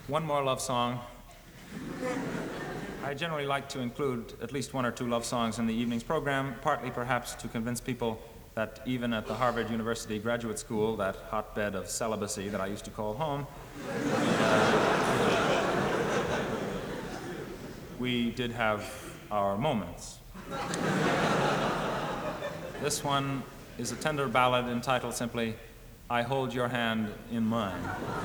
One more love song. I generally like to include at least one or two love songs in the evening's program, partly perhaps to convince people that even at the Harvard University Graduate School, that hotbed of celibacy that I used to call home, we did have our moments. This one is a tender ballad entitled simply, I Hold Your Hand in Mine.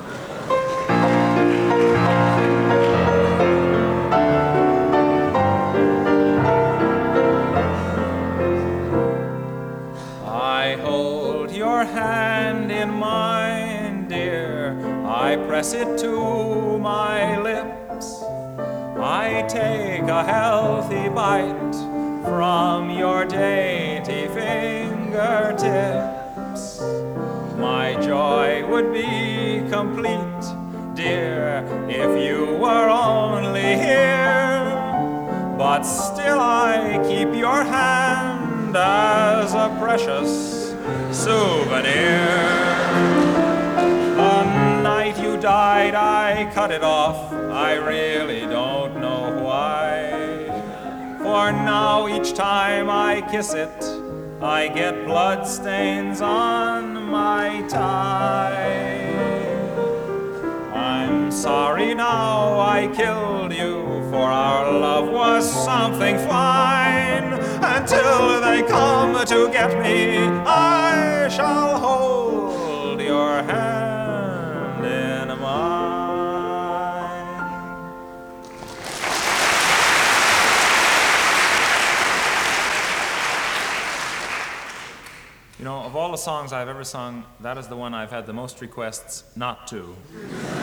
I hold your hand in mine, dear. I press it to my lips. I take a healthy bite from your dainty fingertips. My joy would be complete, dear, if you were only here. But still I keep your hand as a precious souvenir. The night you died, I cut it off. I really don't know why. For now, each time I kiss it, I get blood stains on my tie. I'm sorry now I killed you, for our love was something fine. Until they come to get me, I shall hold your hand in mine. You know, of all the songs I've ever sung, that is the one I've had the most requests not to.